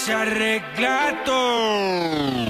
se arregla todo.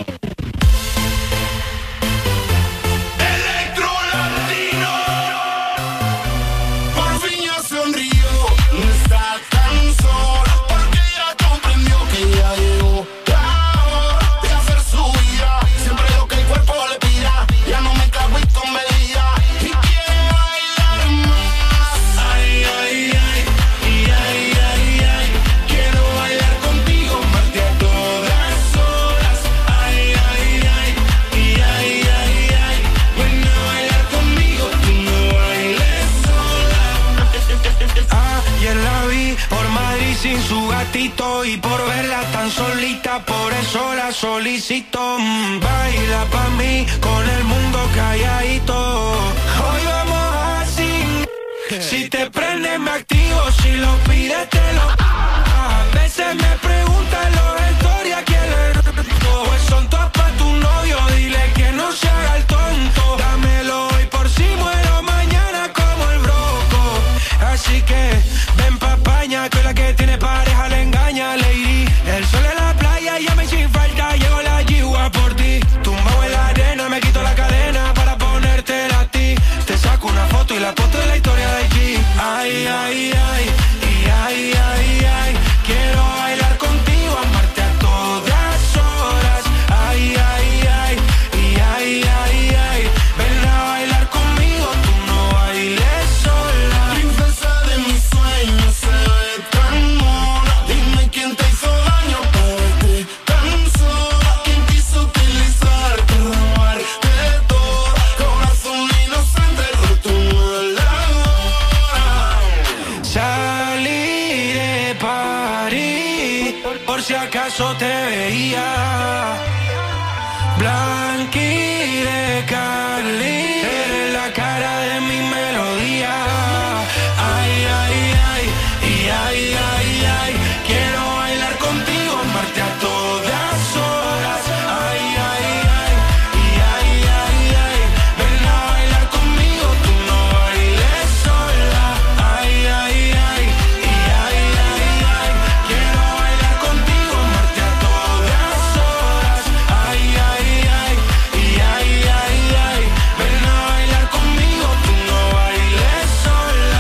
Sin su gatito y por verla tan solita, por eso la solicito. Baila pa' mí con el mundo calladito. Hoy vamos así. Si te prende me activo, si lo pides te lo. A veces me preguntan los historias quién le robo. Pues son todas pa' tu novio, dile que no se haga el tonto. Dámelo hoy por si muero mañana como el broco. Así que ven pa' España, que la que tiene pareja le engaña, lady. El sol en la playa, llame sin falta, llego la yigua por ti. Tumbado en la arena, me quito la cadena para ponértela a ti. Te saco una foto y la foto de la historia de allí. Ay, ay, ay, y ay, ay, ay. Quiero bailar contigo, amarte a todas horas. Ay, ay, ay, y ay, ay, ay. Ven a bailar conmigo, tú no bailes sola. Princesa de mis sueños, se ve tan mona. Dime quién te hizo daño para verte tan sola. ¿Quién quiso utilizarte, robarte todo? Corazón inocente, roto la hora. Salí de París, por si acaso te veía. Blanqui de Cali, eres la cara de mi melodía. Ay, ay, ay, y ay, ay, ay. Quiero bailar contigo, amarte a todas horas. Ay, ay, ay, y ay, ay, ay. Ven a bailar conmigo, tú no bailes sola. Ay, ay, ay, y ay, ay, ay. Quiero bailar contigo, amarte a todas horas. Ay, ay, ay, y ay, ay, ay. Ven a bailar conmigo, tú no bailes sola.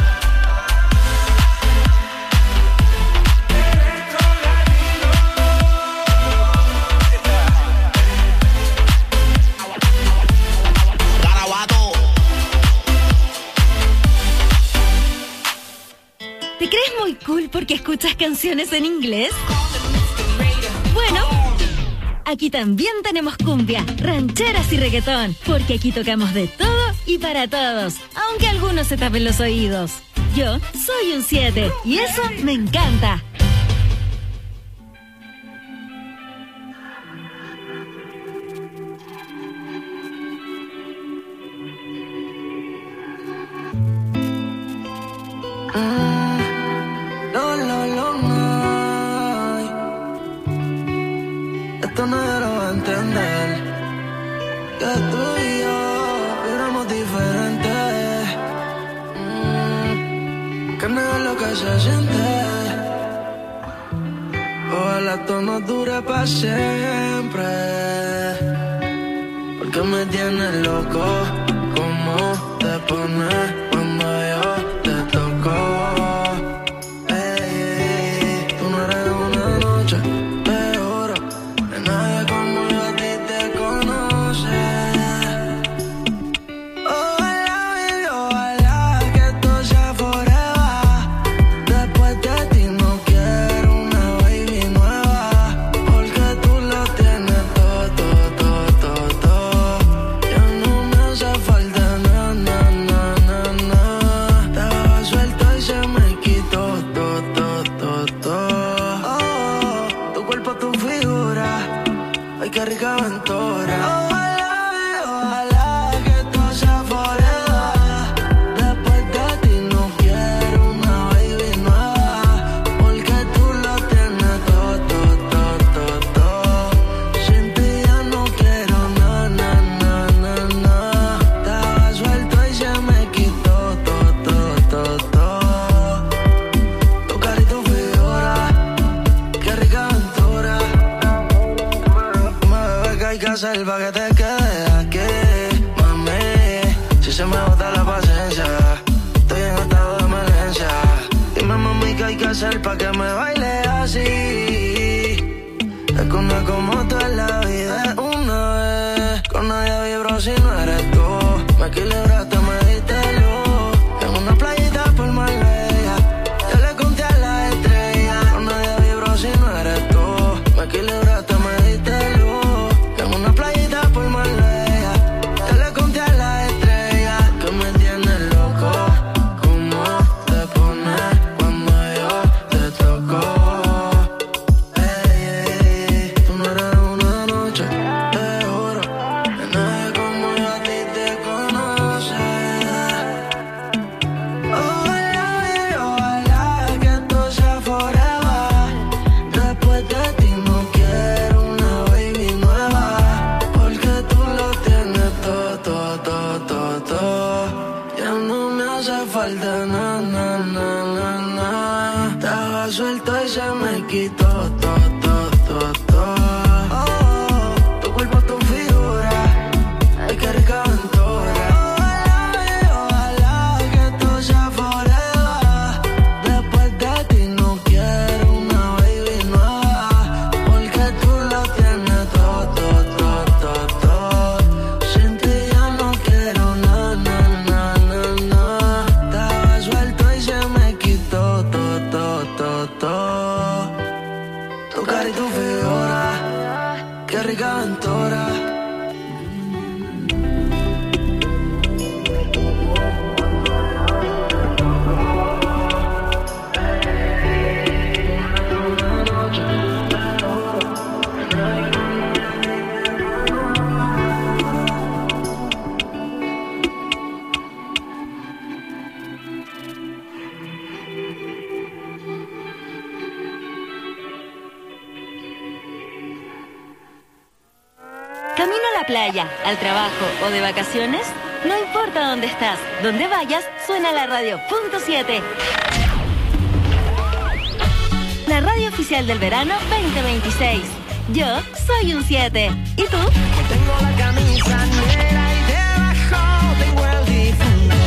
¿Te crees muy cool porque escuchas canciones en inglés? Bueno, aquí también tenemos cumbia, rancheras y reggaetón, porque aquí tocamos de todo y para todos, aunque algunos se tapen los oídos. Yo soy un 7 y eso me encanta. Esto nadie lo va a entender. Que tú y yo éramos diferentes. Que negar lo que se siente. Ojalá esto no dure para siempre. Porque me tienes loco. ¿Cómo te pones cuando yo te toco? Na, na, na, saber pa' que te quedes aquí, mami. Si se me bota la paciencia, estoy en estado de emergencia. Dime, mami, ¿qué hay que hacer pa' que me baile así? Es que una como tú en la vida es una vez. Con nadie vibro si no eres tú. Me equilibraste, me diste luz. En una playita por Marbella, yo le conté a las estrellas. Con nadie vibro si no eres tú. Me equilibraste, me diste luz. En una playita por Marbella, yo le conté a las estrellas. Que me tienes loco, cómo te pones cuando yo te toco. Tú no eres una noche, te juro, que nadie como yo a ti te conoce. Ojalá que esto sea forever. Después de ti no quiero una baby nueva, porque tú lo tienes todo, todo, todo, todo, todo. Ya no me hace falta nada, nada, nada, nada. Estaba suelto y se me quitó todo, todo, todo, todo. Tu cuerpo, tu figura, ay, qué rica aventura. Ojalá que esto sea forever. Después de ti no quiero una baby nueva, porque tú lo tienes todo, todo, todo, todo, todo. Sin ti ya no quiero nada, nada, nada, nada. Estaba suelto y se me quitó todo, todo, todo, todo. Tu cara y tu figura, qué rica aventura. ¿Camino a la playa, al trabajo o de vacaciones? No importa dónde estás, donde vayas, suena la radio .7. La radio oficial del verano 2026. Yo soy un 7. ¿Y tú? Tengo la camisa negra y debajo tengo el difunto.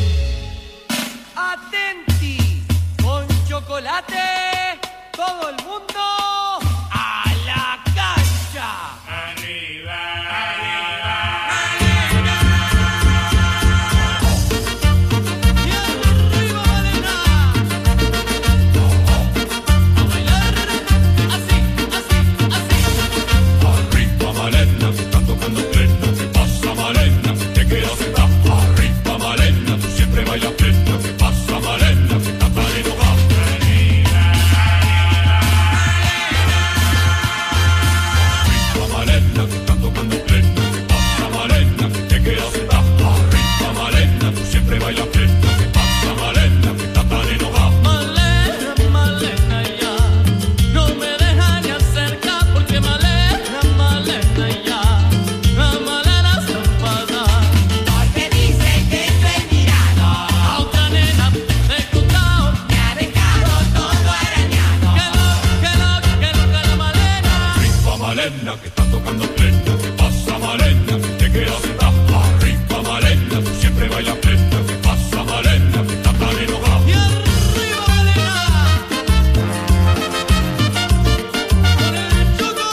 Atenti, con chocolate, todo el mundo a la cancha. Arriba, arriba, Malena. Y arriba, Malena. A bailar, así, así, así. Arriba Malena, que están tocando plena. ¿Qué pasa Malena? Te quedas sentada. Arriba Malena, tú siempre bailas plena. ¿Qué pasa Malena? Que estás tan enojada. Arriba Malena, que están tocando plena. ¿Qué pasa Malena? Te quedas sentada. Arriba Malena, tú siempre bailas plena. ¿Qué pasa Malena? Que estás tan enojada. Malena, Malena, ya no me deja ni acercar porque Malena, Malena, ya la Malena se enfada. Porque dice que estoy mirando a otra nena de costado. Me ha dejado todo arañado. Que la Malena. Arriba Malena, que están tocando plena. ¿Qué pasa Malena? Te quedas sentada. Arriba Malena, tú siempre bailas plena. ¿Qué pasa Malena? Que estás tan enojada. Y arriba, Malena. Con el choco.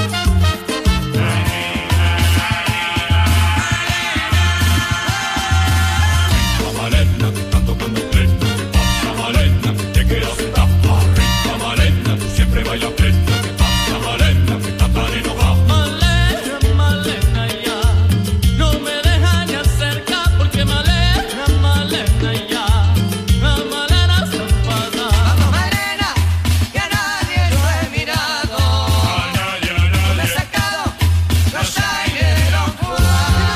Arriba Malena, que están tocando plena. ¿Qué pasa Malena? Te quedas sentada. Arriba Malena, tú siempre bailas plena. ¿Qué pasa Malena? Que estás tan enojada. Malena, Malena, ya no me deja ni acercar porque Malena, Malena, ya la Malena se enfada. Vamos, Malena, que a nadie lo he mirado. Me he sacado los aires de locura.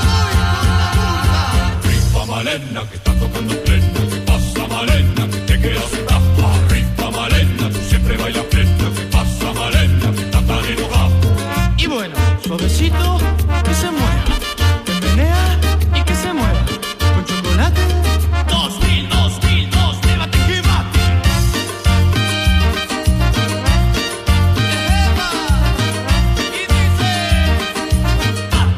Arriba Malena, que están tocando plena. ¿Qué pasa Malena? Te quedas sentada. Arriba Malena, tú siempre bailas plena. ¿Qué pasa Malena? Que estás tan enojada. Y bueno, suavecito, que se mueva, que menea y que se mueva. Con chocolate. 2000, llévate que bate. Y dice,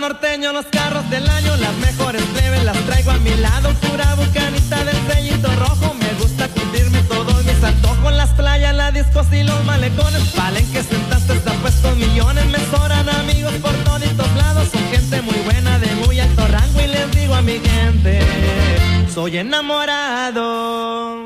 norteño, los carros del año, las mejores plebes las traigo a mi lado. Pura bucanita del sellito rojo, me gusta cumplirme todos mis antojos. Las playas, las discos y los malecones, palenques sentantes están puestos millones. Me sobran amigos por toditos lados, son gente muy buena de muy alto rango. Y les digo a mi gente, soy enamorado.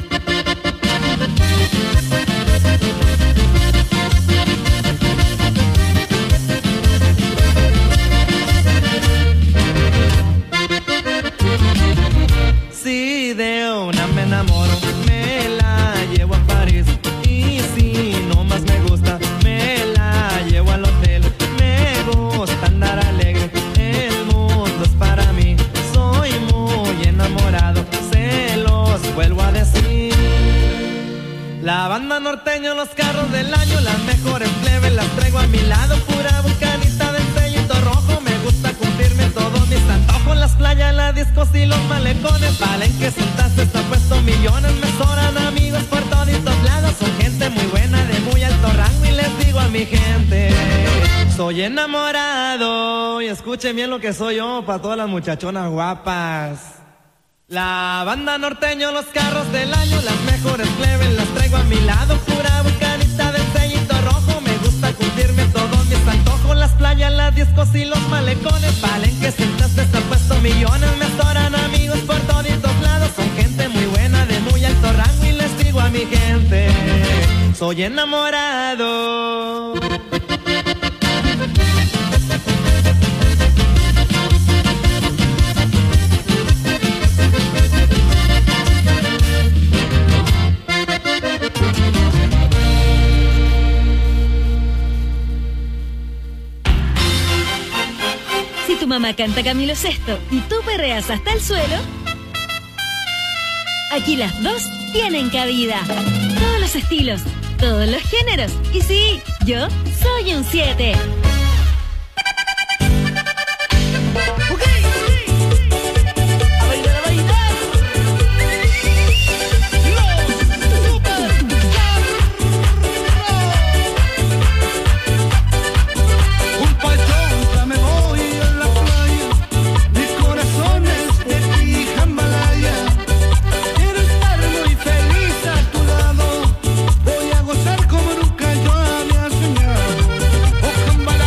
Si de una me enamoro, me la llevo a París. Y si no más me gusta, me la llevo al hotel. Me gusta andar alegre, el mundo es para mí. Soy muy enamorado, se los vuelvo a decir. La banda norteño, los carros del año, las mejores plebes las traigo a mi lado. Pura bucanita del sellito rojo, me gusta cumplirme todos mis antojos. Las playas, las discos y los malecones, valen que sentaste, está puesto millones. Me sobran amigos por toditos lados, son gente muy buena de muy alto rango. Y les digo a mi gente, soy enamorado. Y escuchen bien lo que soy yo, para todas las muchachonas guapas. La banda norteño, los carros del año, las mejores plebes las traigo a mi lado. Pura bucanita del sellito rojo, me gusta cumplirme todos mis antojos. Las playas, las discos y los malecones, valen que sentaste, está puesto millones. Me sobran amigos por toditos lados, son gente muy buena de muy alto rango. Y les digo a mi gente, soy enamorado. Tu mamá canta Camilo Sesto y tú perreas hasta el suelo, aquí las dos tienen cabida. Todos los estilos, todos los géneros. Y sí, yo soy un 7. Voy a gozar como nunca yo había soñado.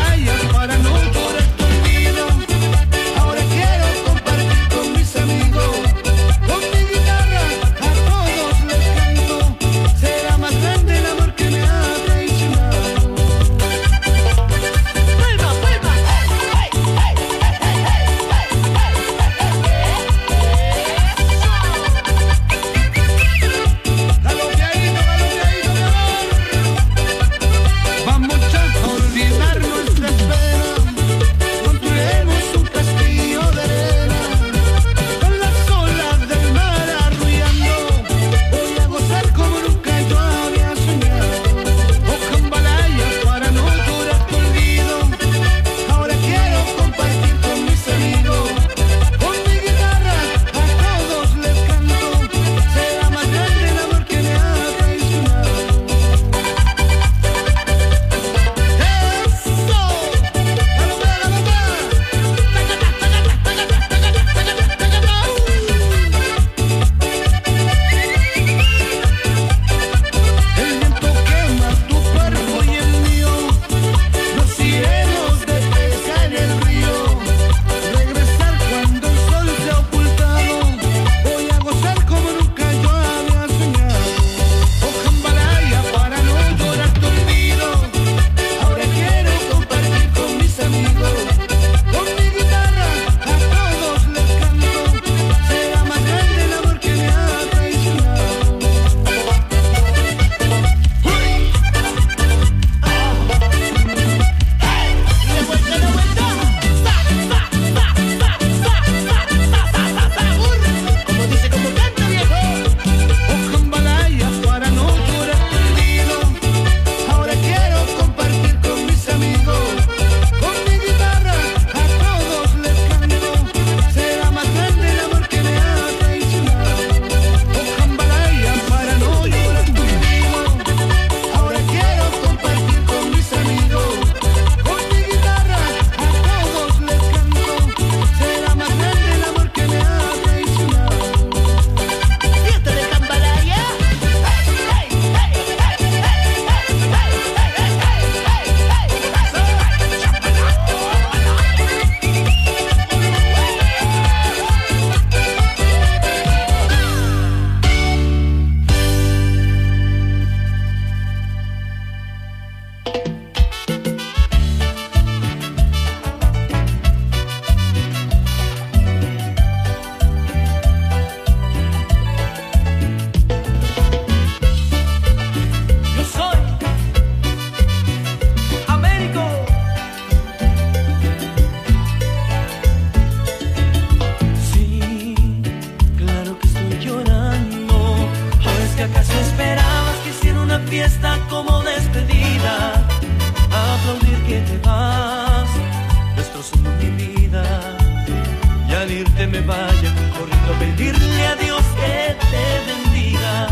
pedirle a Dios que te bendiga.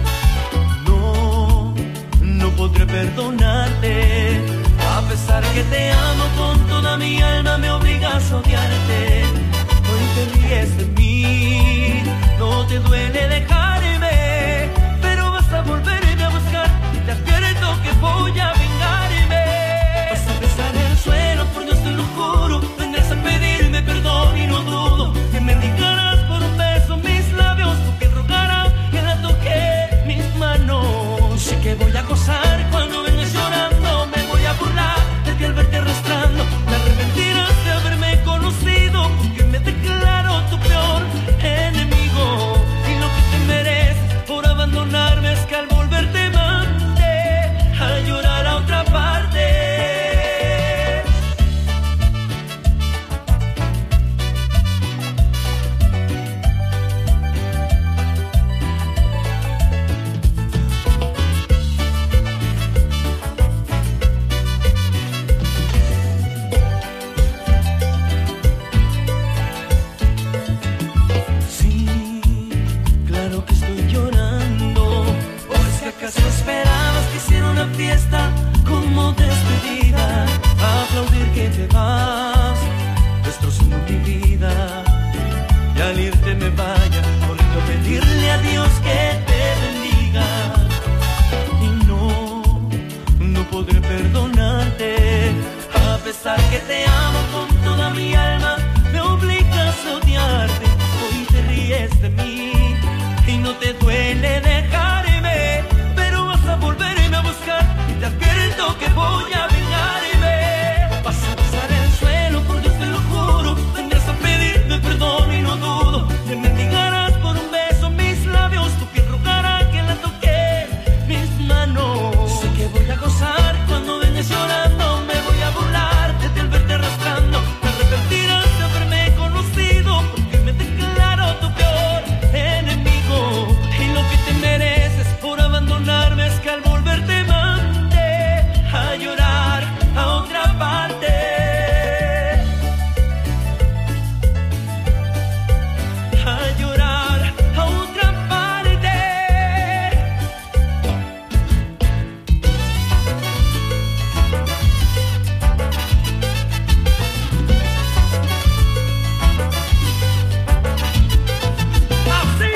No podré perdonarte. A pesar que te amo con toda mi alma, me obligas a odiarte. Hoy te ríes de mí, no te duele dejarme, pero vas a volverme a buscar. Te advierto que voy a vengarme. Vas a besar el suelo, por Dios te lo juro. Vendrás a pedirme perdón y no dudo que me mendigarás por un beso mis labios, tu piel rogará que la toque mis manos. Sé que voy a gozar cuando vengas llorando, me voy a burlar de ti al verte arrastrando. Te arrepentirás de haberme conocido, porque me declaro tu peor enemigo. Y lo que te mereces por abandonarme es que al volver te mande a llorar a otra parte. ¿Acaso esperabas que hiciera una fiesta como despedida? Aplaudir que te vas, destrozando mi vida. Y al irte me vaya corriendo a pedirle a Dios que te bendiga. Y no podré perdonarte. A pesar que te amo con toda mi alma, me obligas a odiarte. Hoy te ríes de mí y no te duele dejarme, a volverme a buscar y te advierto que voy a vengarme. Vas a besar el suelo, por Dios te lo juro. Vendrás a pedirme perdón y no dudo que me mendigarás por un beso mis labios. Tu piel rogará que la toque mis manos. Sé que voy a gozar cuando vengas llorando, me voy a burlar de ti al verte arrastrando. Te arrepentirás de haberme conocido, porque me declaro tu peor enemigo. Y lo que te mereces por abandonarme es que al volver te mande a llorar a otra parte. A llorar a otra parte. Así.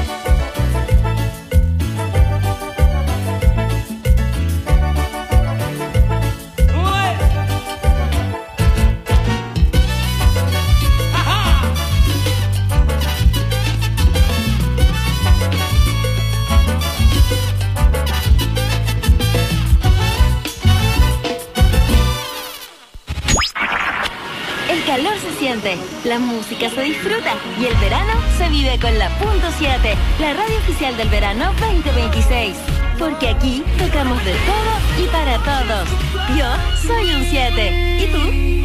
El calor se siente, la música se disfruta y el verano se vive con la Punto 7, la radio oficial del verano 2026. Porque aquí tocamos de todo y para todos. Yo soy un 7. ¿Y tú?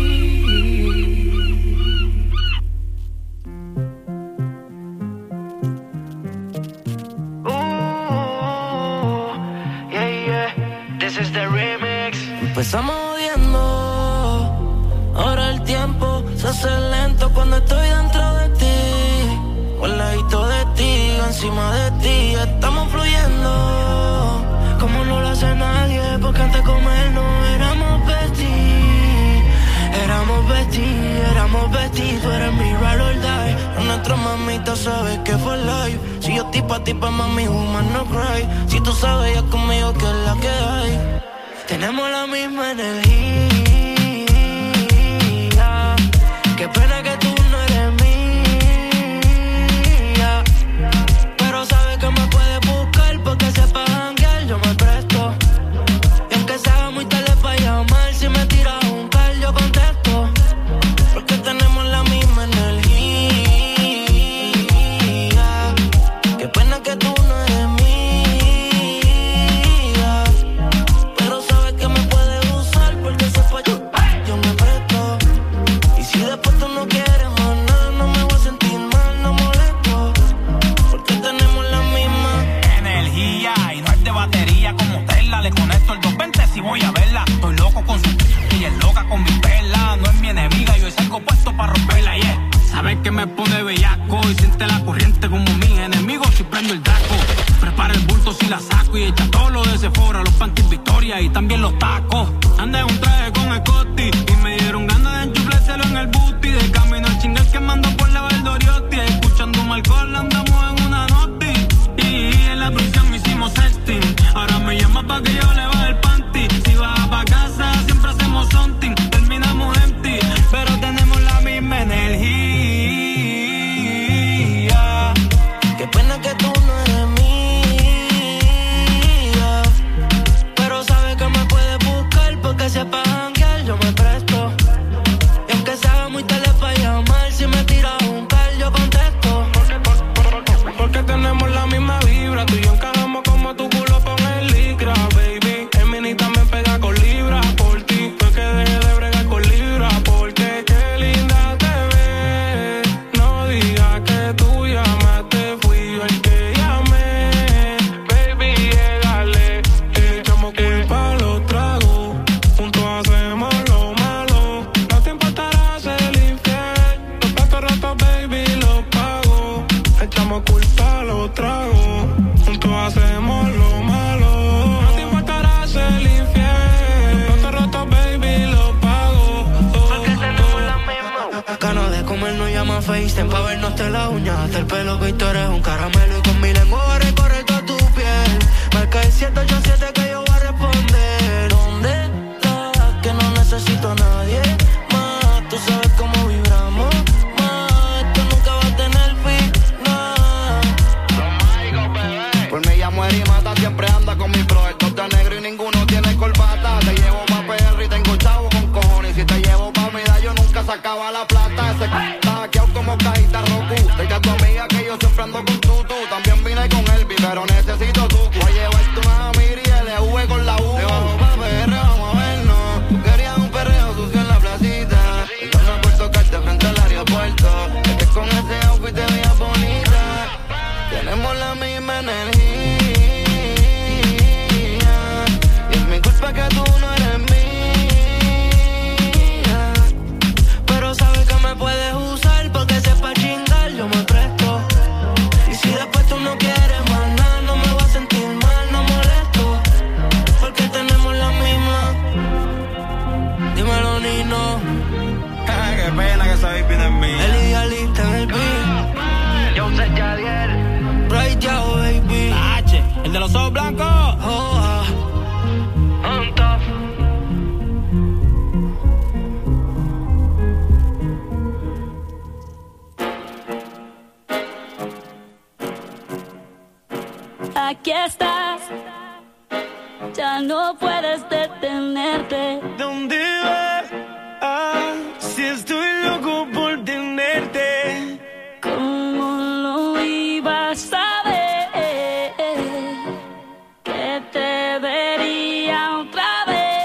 Empezamos odiando, ahora el tiempo se hace lento cuando estoy dentro de ti. Al ladito de ti, encima de ti, estamos fluyendo como no lo hace nadie, porque antes de comer no éramos besties. Éramos besties, tú eres mi ride or die. A nuestra mamita sabes que fue live. Si yo tipa, mami, woman, no cry. Si tú sabes ya conmigo que es la que hay. Tenemos la misma energía. Qué pena que tú no eres mía, pero sabes que me puedes buscar porque sepa janguear, yo me presto. Y aunque sea muy tarde para llamar, si me tiras un call yo contesto, porque tenemos la misma energía. Qué pena que tú no eres mía, pero sabes que me puedes usar porque sepa yo me presto. Y si después tú no quieres y la saco y echa todo lo de Sephora, los panties Victoria y también los tacos. Andé en un traje con Scotty y me dieron ganas de enchuflárselo en el booty. De camino al chingal que mando por la Valdoriotti, escuchando un alcohol andamos en una noti. Y en la prisión hicimos sexting, ahora me llama pa' que yo le baje el panty. Si vas pa' casa siempre hacemos something, terminamos empty, pero tenemos la misma energía. Qué pena que tú no eres mía, pero sabes que me puedes buscar porque sepa janguear, yo me presto. Y aunque sea muy tarde para llamar, si me tiras un cal, yo contesto. Porque tenemos la misma vibra, tú y yo encajamos como tu culo con el licra, baby. El mini también pega con libra por ti. Fue que dejé de bregar con libra, porque qué linda te ves. No digas que tú llamaste, fui yo el que llamé. Baby, llégale, echamos culpa a los tragos, juntos hacemos lo malo. No te importará ser infiel, los platos rotos, baby, los pago. Echamos culpa a los tragos, juntos hacemos lo malo. No te importará ser infiel, los platos rotos, baby, los pago. Porque tenemos la misma ganas de comer, no llama FaceTime pa' vernos de la uña hasta el pelo, que tú eres un caramelo. Y con mi lengua voy a recorrer toda tu piel. Marca el 787 que yo voy a responder. ¿Dónde estás? Que no necesito a nadie más. Tú sabes cómo vibramos más. Esto nunca va a tener final. Por mí ella muere y mata, siempre anda con mi bro. El top de negro y ninguno tiene corbata. Te llevo pa' PR y tengo chavo con cojones. Si te llevo pa' vida yo nunca sacaba la plata. Ese está hackeado como cajita Roku. Dile a tu amiga que yo siempre ando con tutu. También vine con Elvi, pero necesito tu. Voy a llevarte una Miri y LV con la U. Te bajo pa' PR, vamos a vernos. Tú querías un perreo sucio en la placita. Entonces por tocarte frente al aeropuerto. Es que con ese outfit te veías bonita. Tenemos la misma energía. Y es mi culpa que tú no eres mía, Pero sabes que me puedes usar porque sepa chingar, yo me presto. Y si después tú no quieres más nada, no me voy a sentir mal, no molesto. Porque tenemos la misma. Dímelo, Nino. Qué pena que esa baby no es mía. El idealista en el beat. yo sé Yadier. Right Yao, baby. H, el de los ojos blancos. Oh, On top. Aquí estás, ya no puedes detenerte. ¿Dónde vas? Ah, si estoy loco por tenerte. ¿Cómo lo ibas a ver? Que te vería otra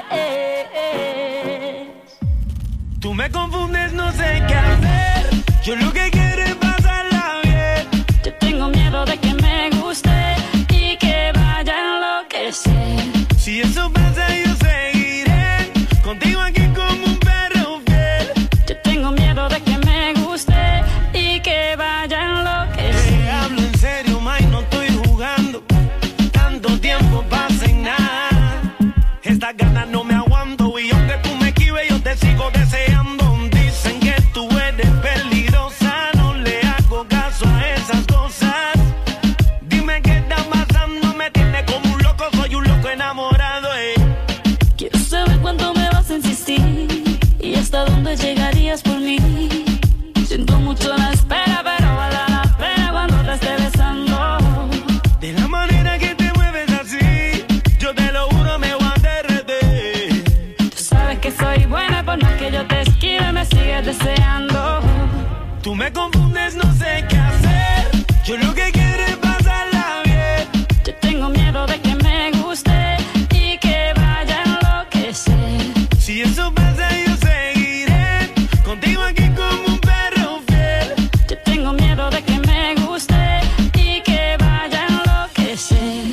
vez. Tú me confundes, no sé qué hacer. Yo lo que quiero es pasarla bien. Yo tengo miedo de que me guste y que vaya a enloquecer. Si eso pasa, yo seguiré contigo aquí como un perro fiel. Yo tengo miedo de que me guste y que vaya a enloquecer. Te hablo en serio, Mike, no estoy jugando. Tanto tiempo pasa en nada. Estas ganas no me aguanto y aunque tú me esquives, yo te sigo deseando. Dicen que tú eres peligrosa, no le hago caso a esas cosas. Dime qué está pasando, me tiene como un loco, soy un loco enamorado. Quiero saber cuánto me vas a insistir y hasta dónde llegarías por mí. Siento mucho la espera, pero vale la pena cuando te esté besando. De la manera que te mueves así, yo te lo juro, me voy a derretir. Tú sabes que soy buena, por más que yo te esquive, me sigues deseando. Tú me confundes, no sé qué hacer. Yo lo que quiero es pasarla bien. Yo tengo miedo de que me guste y que vaya a enloquecer. Si eso pasa, yo seguiré contigo aquí como un perro fiel. Yo tengo miedo de que me guste y que vaya a enloquecer.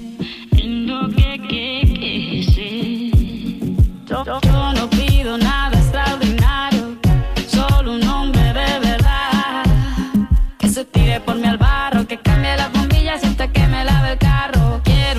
Yo no pido nada extraordinario, solo un hombre de verdad que se tire por mí al barro, que cambie las bombillas hasta que me lave el carro. Quiero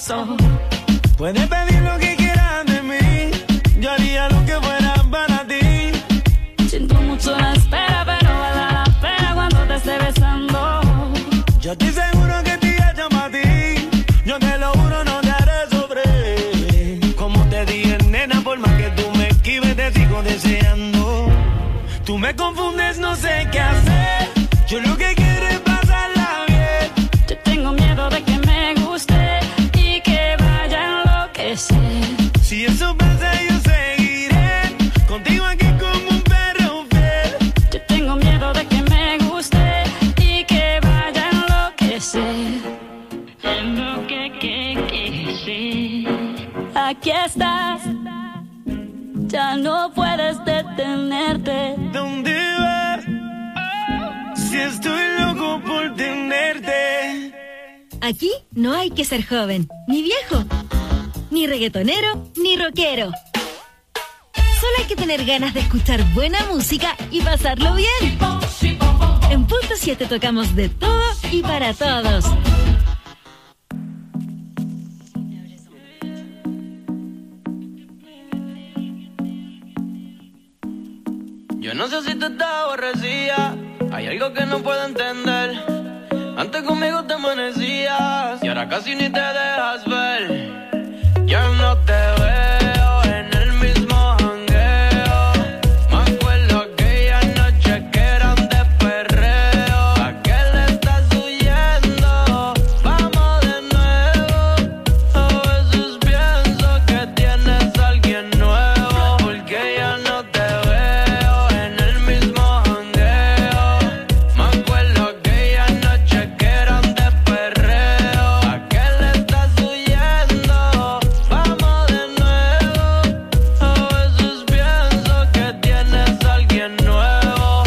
celoso. Puedes pedir lo que quieras de mí, yo haría lo que fuera para ti. Siento mucho la espera, pero vale la pena cuando te esté besando. Yo estoy seguro que te llama a ti, yo te lo juro, no te haré sufrir. Como te dije, nena, por más que tú me esquives, te sigo deseando. Tú me confundes, no sé qué hacer, yo lo que quiero es pasarla bien. Yo tengo miedo de que me guste y que vaya a enloquecer. Si eso pasa, yo seguiré contigo aquí como un perro fiel. Yo tengo miedo de que me guste y que vaya a enloquecer. Sí. Aquí estás, ya no puedes detenerte. ¿Dónde vas? Si estoy loco por tenerte. Aquí no hay que ser joven, ni viejo, ni reggaetonero, ni rockero. Solo hay que tener ganas de escuchar buena música y pasarlo bien. En Punto 7 tocamos de todo y para todos. Yo no sé si tú estás aborrecida, hay algo que no puedo entender. Antes conmigo te amanecías y ahora casi ni te dejas ver. Ya no te veo en el mismo jangueo. Me acuerdo aquella noche que eran de perreo. ¿A qué le estás huyendo? Vamos de nuevo. A veces pienso que tienes a alguien nuevo, porque ya no te veo en el mismo jangueo. Me acuerdo aquella noche que eran de perreo. ¿A qué le estás huyendo? Vamos de nuevo. A veces pienso que tienes a alguien nuevo.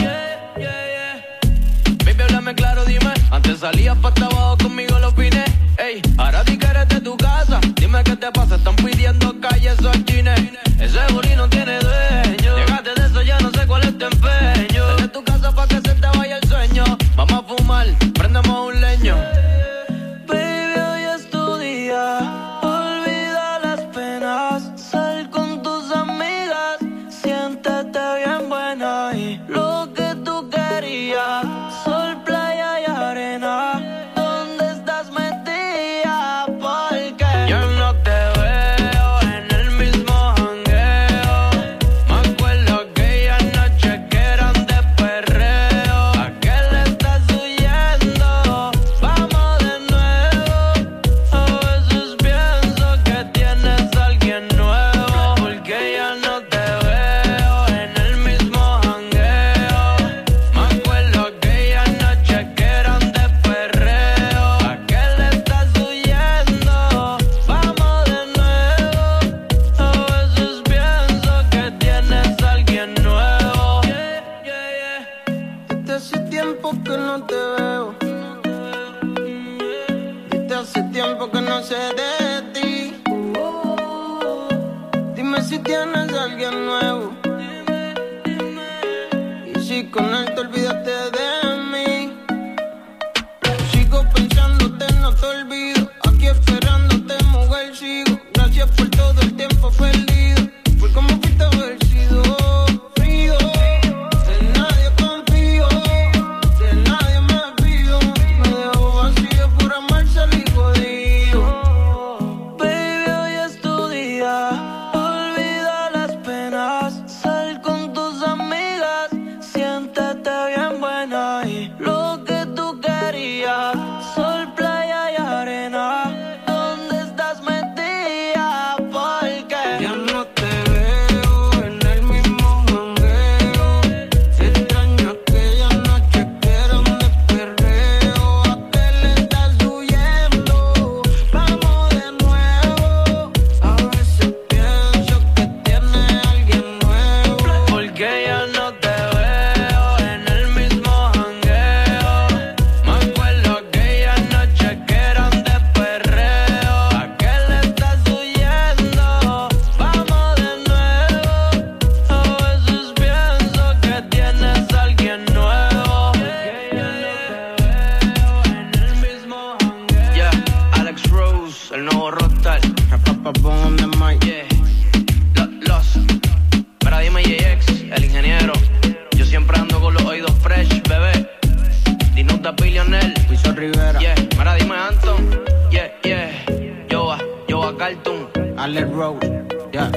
Baby, háblame claro, dime. Antes salías pa' abajo, conmigo lo opiné. Ey, ahora di que eres de tu casa. Dime qué te pasa, están pidiendo calles o chines. Ese booty no tiene dueño. Llegaste de eso, ya no sé cuál es tu empeño. Sal de tu casa pa' que se te vaya el sueño. Vamos a fumar, prendemos un leño. Baby, hoy es tu día. Olvida las penas. Sal con tus amigas. Siéntete bien buena y lo que tú querías. Sol, playa y arena. ¿Dónde estás metida? Porque yo no te veo en el mismo jangueo. Me acuerdo aquella noche que eran de perreo. ¿A qué le estás huyendo? Vamos de nuevo. A veces pienso que tienes a alguien nuevo, porque ya no te veo en el mismo jangueo. Me acuerdo aquella noche que eran de perreo. ¿A qué le estás huyendo? Vamos de nuevo. A veces pienso que tienes a alguien nuevo. Desde hace tiempo que no te veo. Desde hace tiempo que no sé de ti. Dime si tienes a alguien nuevo. Y si con él te olvidaste de mí. Sigo pensándote, no te olvido. Aquí esperándote, mujer, sigo. Gracias por todo el tiempo perdido. Por cómo fuiste haber sido frío. De nadie confío, de nadie me fío. Me dejo vacío por amar, salí jodido. Baby, hoy es tu día. Olvida las penas. Allen Road, yeah.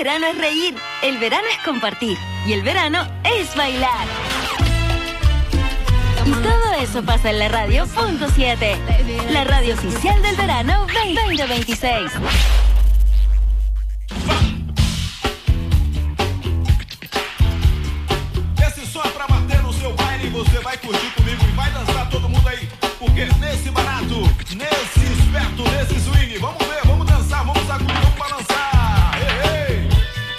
verano es reír, el verano es compartir y el verano es bailar. Y todo eso pasa en la radio .7, la radio oficial del verano 2026. Esse som é pra bater no seu baile, você vai curtir comigo e vai dançar todo mundo aí. Porque nesse barato, nesse esperto, nesse swing, vamos ver, vamos dançar, vamos sacudir, vamos balançar. Ei, ei.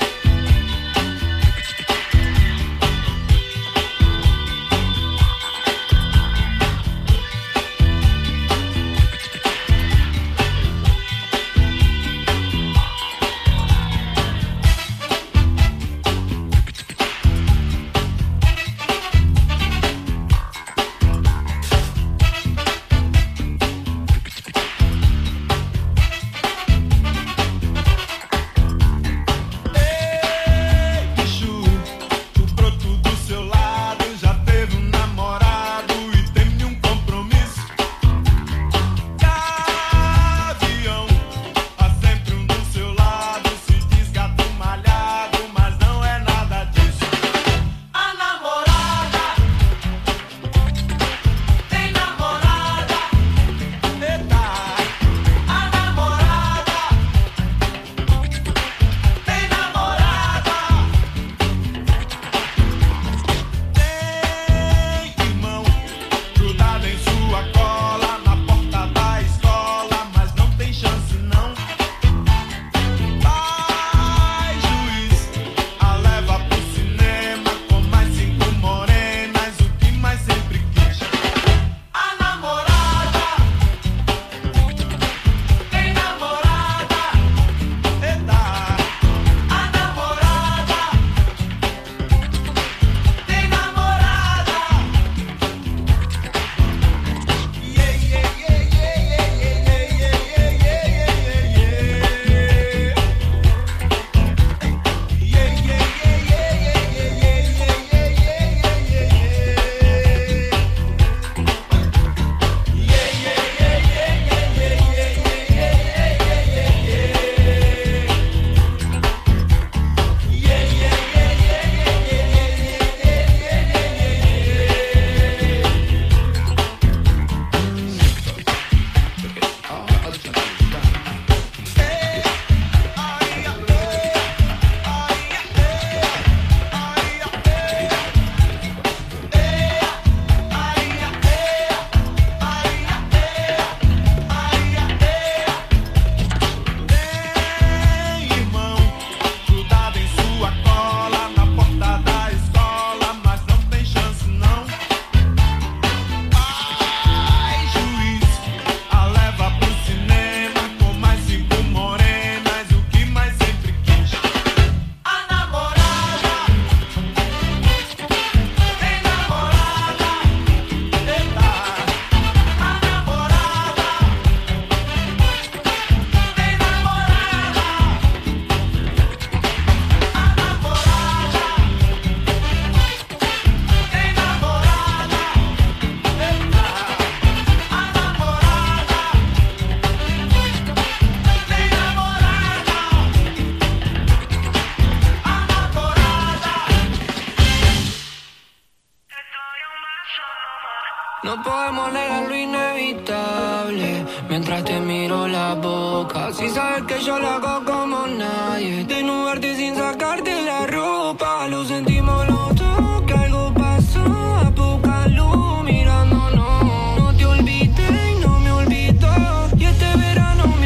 No podemos negar lo inevitable mientras te miro la boca. Si sabes que yo lo hago como nadie, desnudarte sin sacarte la ropa. Lo sentimos los dos, que algo pasó. A poca luz mirándonos. No te olvidé y no me olvidó. Y este verano, mi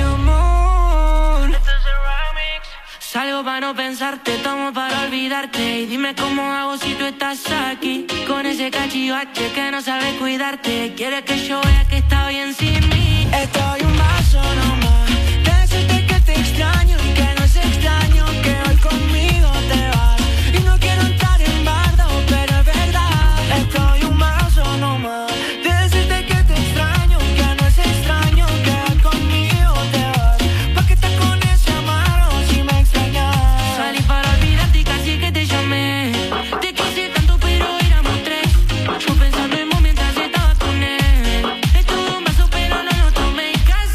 amor, este es el remix. Salgo para no pensarte, tomo para olvidarte. Y dime cómo hago si tú estás aquí. Con ese cachivache que no sabe cuidarte. Quiere que yo vea que está bien sin mí. Estoy un vaso nomás de decirte que te extraño y que no es extraño que hoy conmigo te vas. Y no quiero entrar en bardo, pero es verdad. Estoy un vaso nomás de decirte que te extraño y que no es extraño que hoy conmigo te vas. ¿Pa' qué estás con ese amargo si me extrañas? Salí para olvidarte y casi que te llamé. Te quise tanto pero éramos tres. Yo pensando en vos mientras estaba con él. Es todo un vaso pero no lo tomé.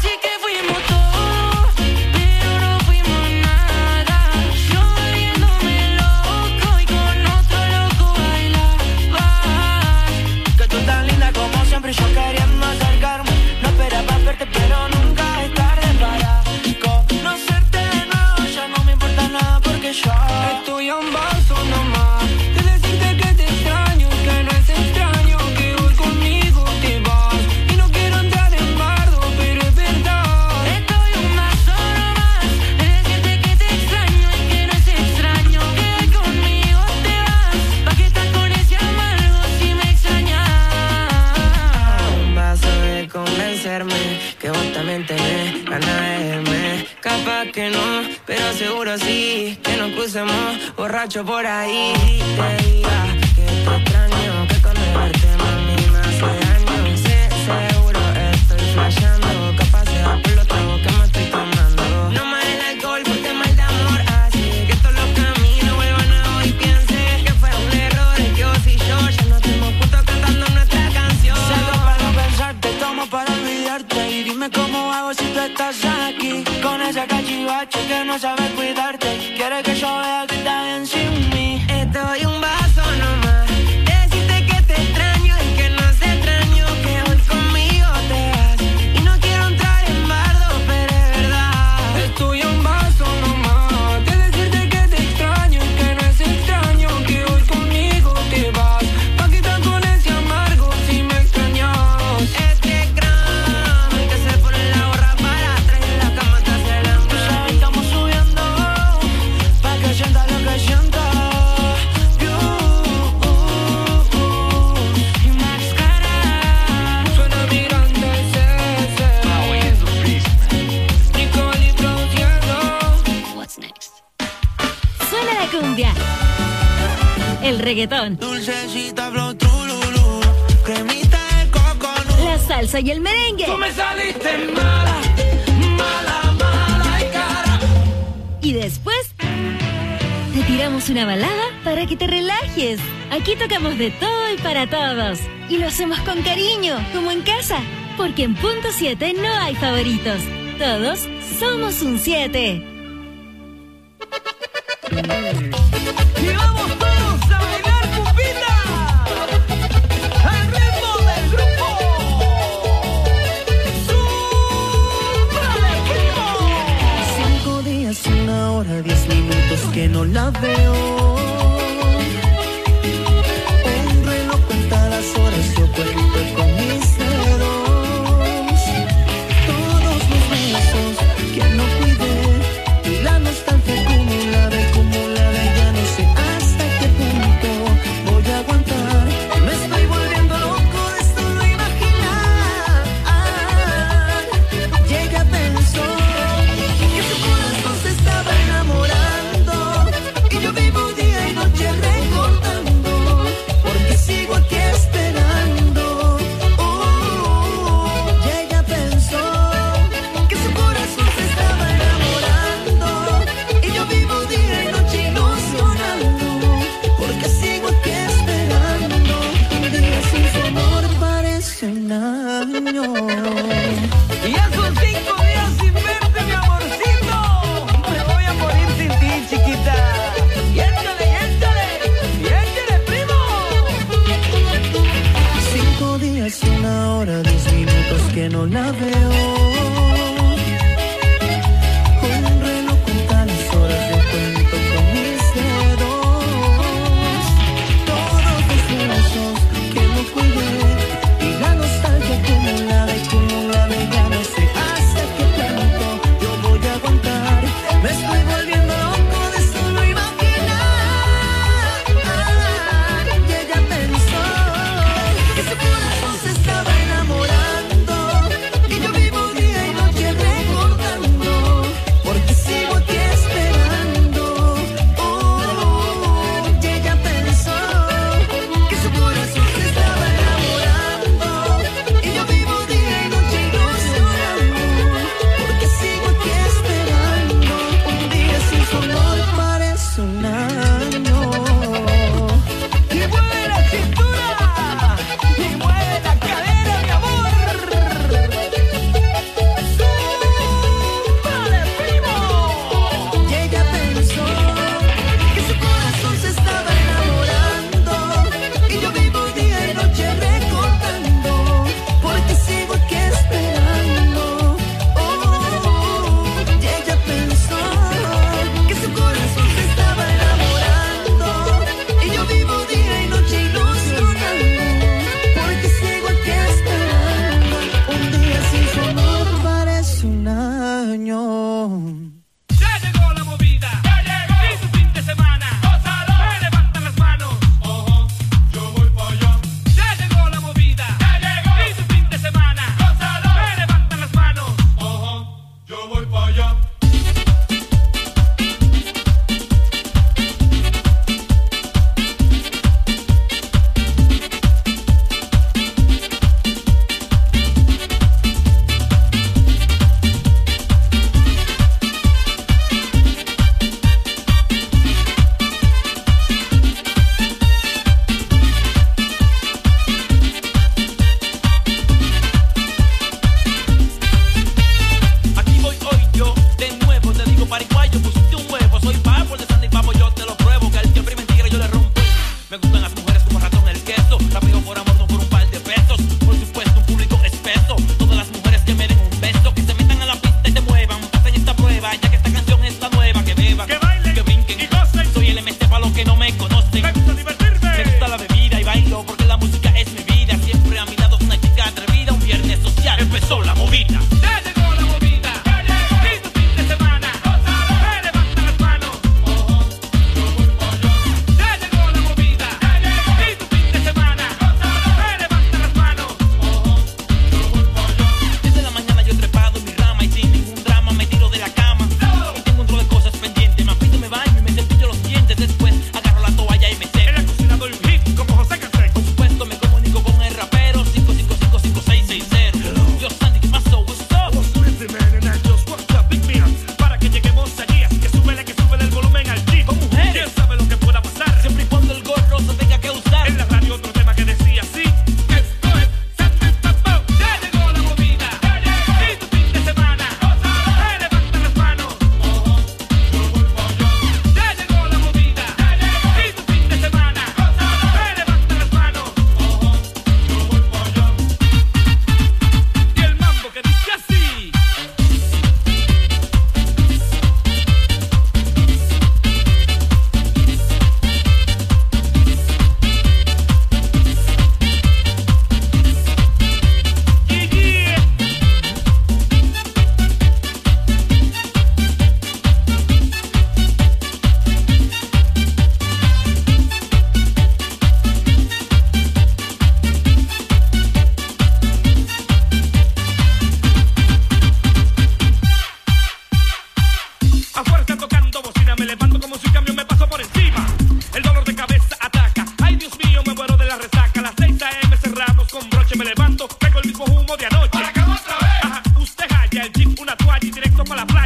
así, que nos crucemos borracho por ahí. Te diga que te extraño, que con verte mami me hace daño. Sé seguro estoy flasheando, capaz sea por los tragos que me estoy tomando. No más el alcohol porque mal de amor así, que todos los caminos vuelvan a hoy. Piense que fue un error, que vos y yo ya no estemos juntos cantando nuestra canción. Salgo para no pensarte, tomo para olvidarte. Y dime cómo hago si tú estás aquí, con esa cachivache que no sabe cuidarte. Quiere que yo vea que está bien sin mí. Estoy un vaso nomás, decirte que te extraño y que no se extraño que hoy conmigo te vas. Y no quiero entrar en bardo, pero es verdad. Estoy un vaso nomás, de decirte que te extraño y que no es extraño que hoy conmigo te vas. Pa' quitar con ese amargo si me extrañas. Este gramo que se pone la gorra para atrás y en la cama te hace la Tú sabes, estamos subiendo pa' que sienta lo que sienta. Y máscara suena mirando el CC. Nicole y produciendo. What's next? Suena la cumbia, el reggaetón, Dulcecita flow trululú, cremita de coconut. la salsa y el merengue. Tú me saliste mala, mala, mala y cara. Y después te tiramos una balada para que te relajes. Aquí tocamos de todo y para todos. Y lo hacemos con cariño, como en casa. Porque en punto 7 no hay favoritos. Todos somos un 7. Y vamos todos a bailar, pupita, al ritmo del grupo Supralequimo. 5 días, 1 hora, 10 minutos que no la veo. Un reloj cuenta las horas, yo cuento con mis dedos. Todos los besos que no cuidé y la nostalgia acumulada, ya no sé hasta qué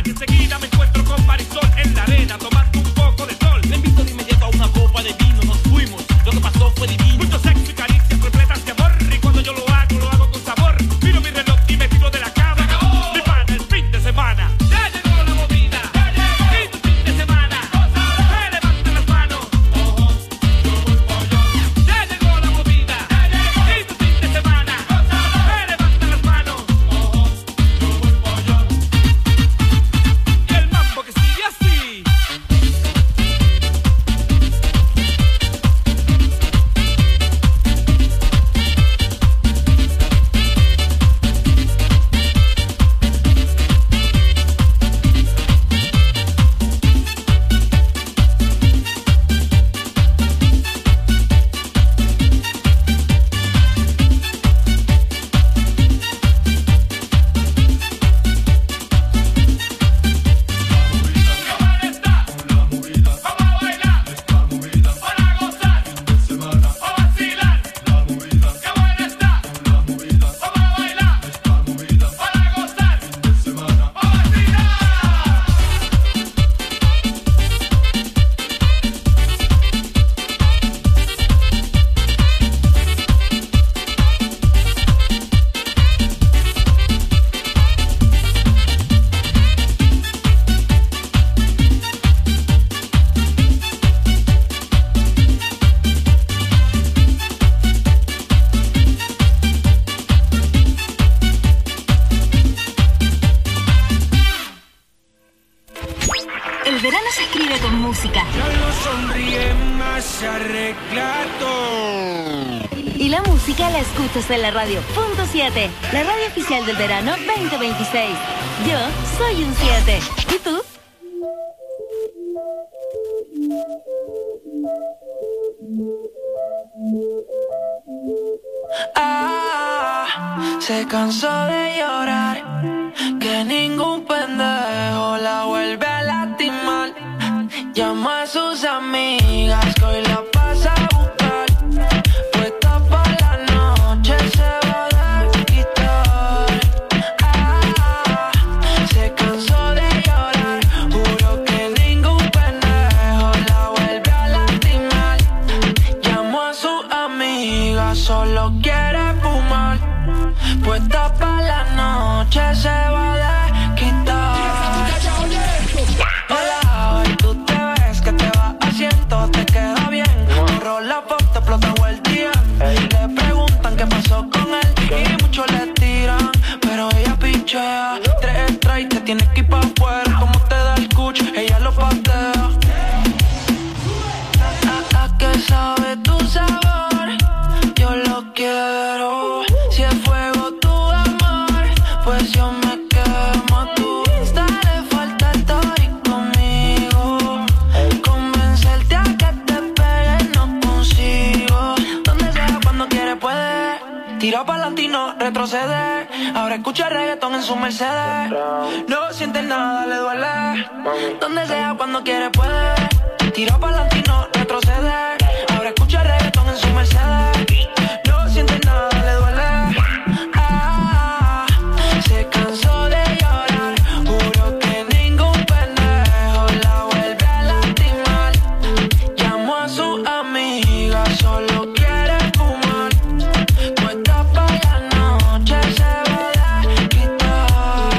y enseguida me encuentro con Marisol en la arena tomando un poco de sol. Le invito de inmediato a una copa de vino, nos fuimos, lo que pasó fue divino. Mucho sexo y caricias repletas de amor, y cuando yo lo hago con sabor. Miro mi reloj y me tiro de la cama. Mi pana, el fin de semana. Ya llegó la movida. Y tu fin de semana. Me levantan las manos. Ya llegó la movida. Y tu fin de semana. Me levantan las manos. Y el mambo que sigue así. El verano se escribe con música. Ya no sonríe más arreglado. Y la música la escuchas en la radio. Punto 7, la radio oficial del verano 2026. Yo soy un 7. ¿Y tú? Se cansó de llorar, que ningún pendejo la vuelve a lastimar. Llama a sus amigas que hoy la pasa a buscar. Puesta por la noche se va a desquitar. Se cansó de llorar, juro que ningún pendejo la vuelve a lastimar. Llamó a sus amigas, solo quiere fumar. Puesta pa' la noche se va a desquitar. Hola, hoy tú te ves que te vas haciendo, te queda bien. Borró la foto, explotó el día. Le preguntan qué pasó con él y muchos le tiran, pero ella pichea. 3 strikes, te tienes que ir pa' afuera. Como te da el cucho, ella lo patea. ¿A qué sabe tu sabor? Yo lo quiero. Si es fuego tu amor, pues yo me quemo. A tu Insta le falta el story conmigo. Convencerte a que te pegues no consigo. Donde sea, cuando quiere puede. Tira pa'lante y no retroceder. Ahora escucha reggaetón en su Mercedes. No siente nada, le duele. Donde sea, cuando quiere puede. Tira pa'lante y no retroceder. Ahora escucha reggaetón en su Mercedes. No siente nada, le duele. Se cansó de llorar, juro que ningún pendejo la vuelve a lastimar. Llamó a su amiga, solo quiere fumar. Puesta pa' la noche se va a desquitar.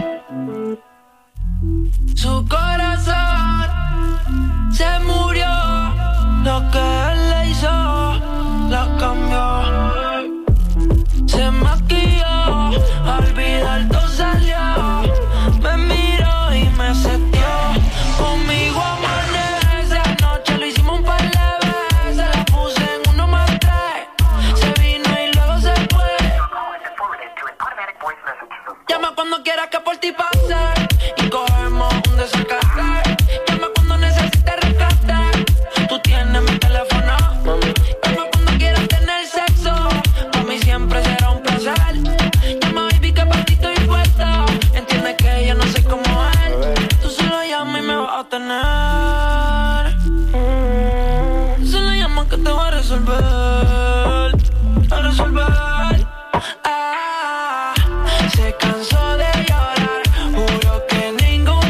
Su corazón se murió, lo que él le hizo la cambió. Se maquilló, olvidar todo salió. Me miró y me setió. Conmigo amanece, anoche lo hicimos un par de veces. La puse en 1 más 3. Se vino y luego se fue. Llama cuando quieras que por ti pase y cogemos un desacate. Llama cuando necesites rescate. Tú tienes mi teléfono. Llama cuando quieras tener sexo. Para mí siempre será un placer. Llama baby que para ti estoy puesta. Entiende que yo no soy como él. Tú solo llama y me vas a tener. Tú solo llama que te voy a resolver. A resolver. Se cansó de llorar, juro que ningún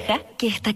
deja que esta